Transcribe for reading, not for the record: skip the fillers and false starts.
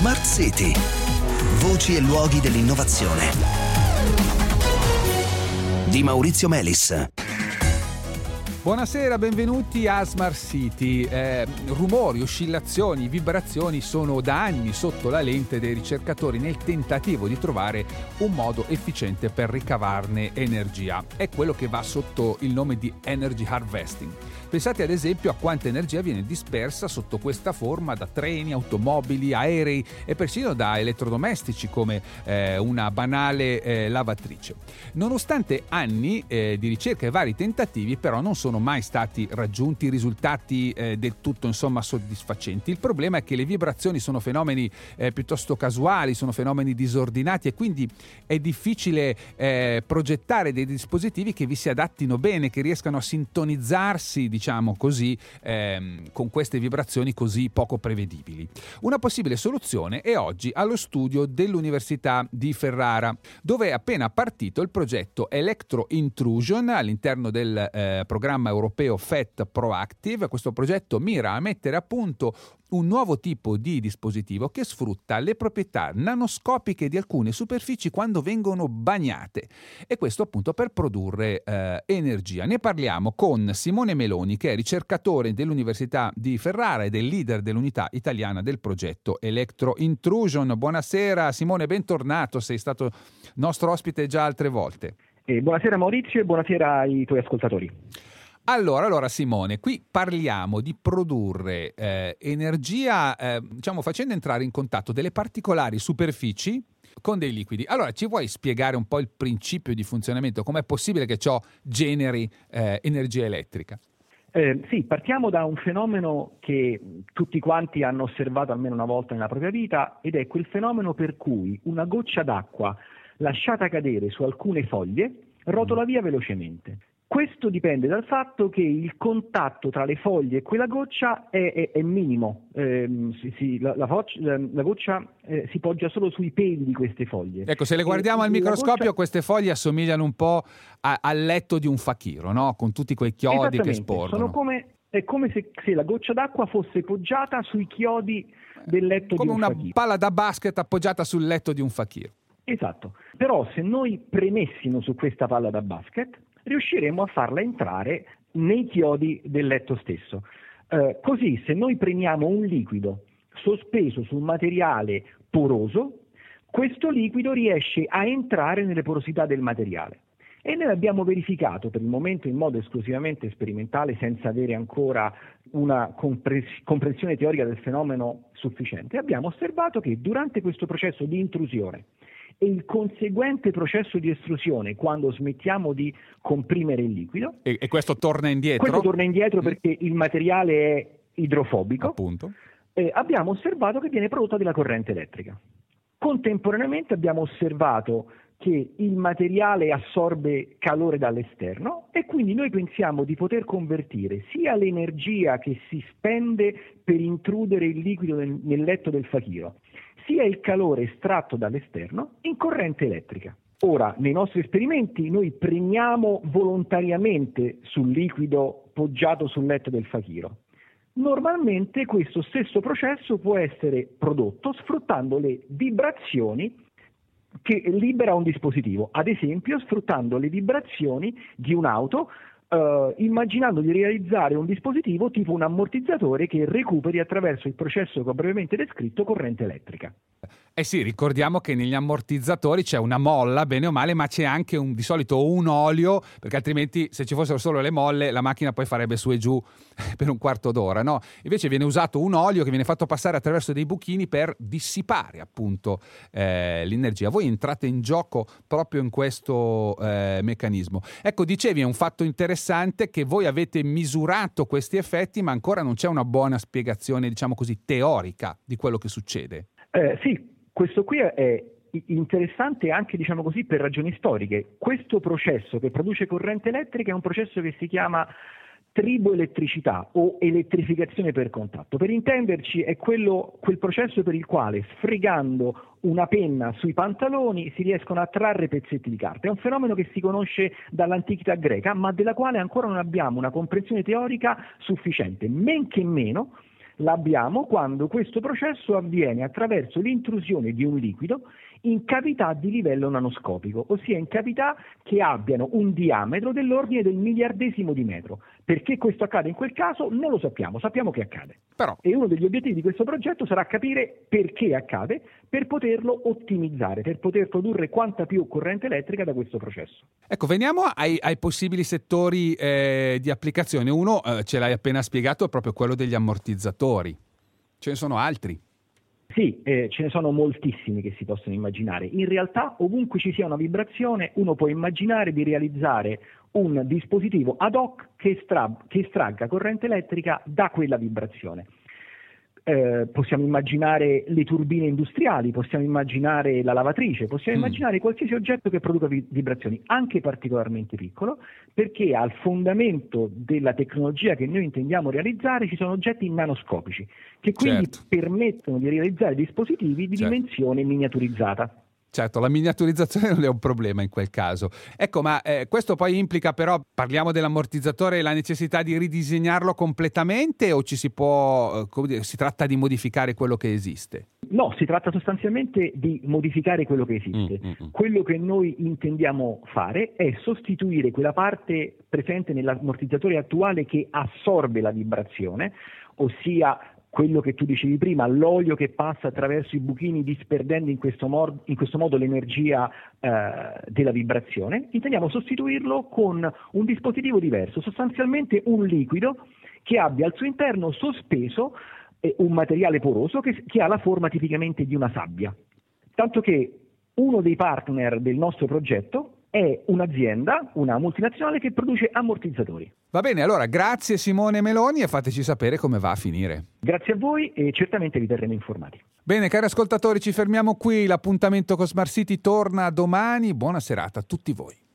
Smart City. Voci e luoghi dell'innovazione. Di Maurizio Melis. Buonasera, benvenuti a Smart City. Rumori, oscillazioni, vibrazioni sono da anni sotto la lente dei ricercatori nel tentativo di trovare un modo efficiente per ricavarne energia. È quello che va sotto il nome di energy harvesting. Pensate ad esempio a quanta energia viene dispersa sotto questa forma da treni, automobili, aerei e persino da elettrodomestici come una banale lavatrice. Nonostante anni di ricerca e vari tentativi, però non sono mai stati raggiunti risultati del tutto soddisfacenti. Il problema è che le vibrazioni sono fenomeni piuttosto casuali, sono fenomeni disordinati e quindi è difficile progettare dei dispositivi che vi si adattino bene, che riescano a sintonizzarsi, diciamo così, con queste vibrazioni così poco prevedibili. Una possibile soluzione è oggi allo studio dell'Università di Ferrara, dove è appena partito il progetto Electro Intrusion all'interno del programma europeo FET Proactive. Questo progetto mira a mettere a punto un nuovo tipo di dispositivo che sfrutta le proprietà nanoscopiche di alcune superfici quando vengono bagnate, e questo appunto per produrre energia. Ne parliamo con Simone Meloni, che è ricercatore dell'Università di Ferrara ed è leader dell'unità italiana del progetto Electro Intrusion. Buonasera Simone, bentornato, sei stato nostro ospite già altre volte. Buonasera Maurizio e buonasera ai tuoi ascoltatori. Allora Simone, qui parliamo di produrre energia, facendo entrare in contatto delle particolari superfici con dei liquidi. Allora, ci vuoi spiegare un po' il principio di funzionamento? Com'è possibile che ciò generi energia elettrica? Sì, partiamo da un fenomeno che tutti quanti hanno osservato almeno una volta nella propria vita, ed è quel fenomeno per cui una goccia d'acqua lasciata cadere su alcune foglie rotola via velocemente. Questo dipende dal fatto che il contatto tra le foglie e quella goccia è minimo. La goccia si poggia solo sui peli di queste foglie. Ecco, se le guardiamo al microscopio, queste foglie assomigliano un po' al letto di un fakiro, no? Con tutti quei chiodi che sporgono. È come se la goccia d'acqua fosse poggiata sui chiodi del letto di un fakiro. Come una palla da basket appoggiata sul letto di un fakiro. Esatto. Però se noi premessimo su questa palla da basket, riusciremo a farla entrare nei chiodi del letto stesso. Così, se noi premiamo un liquido sospeso su un materiale poroso, questo liquido riesce a entrare nelle porosità del materiale. E noi abbiamo verificato per il momento in modo esclusivamente sperimentale, senza avere ancora una comprensione teorica del fenomeno sufficiente, abbiamo osservato che durante questo processo di intrusione e il conseguente processo di estrusione, quando smettiamo di comprimere il liquido. E questo torna indietro? Questo torna indietro perché il materiale è idrofobico. Appunto. Abbiamo osservato che viene prodotta della corrente elettrica. Contemporaneamente abbiamo osservato che il materiale assorbe calore dall'esterno e quindi noi pensiamo di poter convertire sia l'energia che si spende per intrudere il liquido nel letto del fakiro, sia il calore estratto dall'esterno in corrente elettrica. Ora, nei nostri esperimenti noi premiamo volontariamente sul liquido poggiato sul letto del fakiro. Normalmente questo stesso processo può essere prodotto sfruttando le vibrazioni che libera un dispositivo, ad esempio sfruttando le vibrazioni di un'auto, immaginando di realizzare un dispositivo tipo un ammortizzatore che recuperi attraverso il processo che ho brevemente descritto corrente elettrica. Eh sì, ricordiamo che negli ammortizzatori c'è una molla, bene o male, ma c'è anche di solito un olio, perché altrimenti se ci fossero solo le molle la macchina poi farebbe su e giù per un quarto d'ora, no? Invece viene usato un olio che viene fatto passare attraverso dei buchini per dissipare appunto l'energia. Voi entrate in gioco proprio in questo meccanismo. Ecco, dicevi, è un fatto interessante che voi avete misurato questi effetti, ma ancora non c'è una buona spiegazione, diciamo così, teorica di quello che succede. Sì, questo qui è interessante anche, diciamo così, per ragioni storiche. Questo processo che produce corrente elettrica è un processo che si chiama triboelettricità o elettrificazione per contatto. Per intenderci, è quel processo per il quale, sfregando una penna sui pantaloni, si riescono a trarre pezzetti di carta. È un fenomeno che si conosce dall'antichità greca, ma della quale ancora non abbiamo una comprensione teorica sufficiente. Men che meno l'abbiamo quando questo processo avviene attraverso l'intrusione di un liquido in cavità di livello nanoscopico, ossia in cavità che abbiano un diametro dell'ordine del miliardesimo di metro. Perché questo accade in quel caso non lo sappiamo che accade. Però. E uno degli obiettivi di questo progetto sarà capire perché accade, per poterlo ottimizzare, per poter produrre quanta più corrente elettrica da questo processo. Ecco, veniamo ai possibili settori di applicazione. Uno, ce l'hai appena spiegato, è proprio quello degli ammortizzatori. Ce ne sono altri? Sì, ce ne sono moltissimi che si possono immaginare. In realtà, ovunque ci sia una vibrazione, uno può immaginare di realizzare un dispositivo ad hoc che estragga corrente elettrica da quella vibrazione. Possiamo immaginare le turbine industriali, possiamo immaginare la lavatrice, possiamo immaginare qualsiasi oggetto che produca vibrazioni, anche particolarmente piccolo, perché al fondamento della tecnologia che noi intendiamo realizzare ci sono oggetti nanoscopici, che quindi permettono di realizzare dispositivi di dimensione miniaturizzata. Certo, la miniaturizzazione non è un problema in quel caso. Ecco, ma questo poi implica però, parliamo dell'ammortizzatore, la necessità di ridisegnarlo completamente o ci si può, si tratta di modificare quello che esiste? No, si tratta sostanzialmente di modificare quello che esiste. Quello che noi intendiamo fare è sostituire quella parte presente nell'ammortizzatore attuale che assorbe la vibrazione, ossia quello che tu dicevi prima, l'olio che passa attraverso i buchini disperdendo in questo modo l'energia della vibrazione. Intendiamo sostituirlo con un dispositivo diverso, sostanzialmente un liquido che abbia al suo interno sospeso un materiale poroso che ha la forma tipicamente di una sabbia. Tanto che uno dei partner del nostro progetto è un'azienda, una multinazionale che produce ammortizzatori. Va bene, allora grazie Simone Meloni e fateci sapere come va a finire. Grazie a voi e certamente vi terremo informati. Bene, cari ascoltatori, ci fermiamo qui. L'appuntamento con Smart City torna domani. Buona serata a tutti voi.